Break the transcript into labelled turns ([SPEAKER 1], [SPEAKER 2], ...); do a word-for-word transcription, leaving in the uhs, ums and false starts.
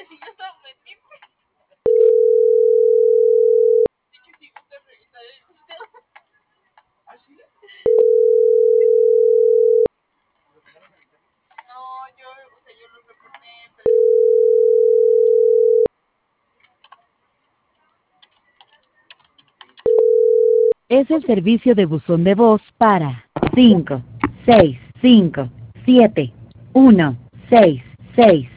[SPEAKER 1] si yo estaba pendiente. De hecho, si gusta revisar el video. ¿Así? No, yo, o sea, yo lo reporté, pero...
[SPEAKER 2] Es el servicio de buzón de voz para cinco seis cinco siete uno seis seis.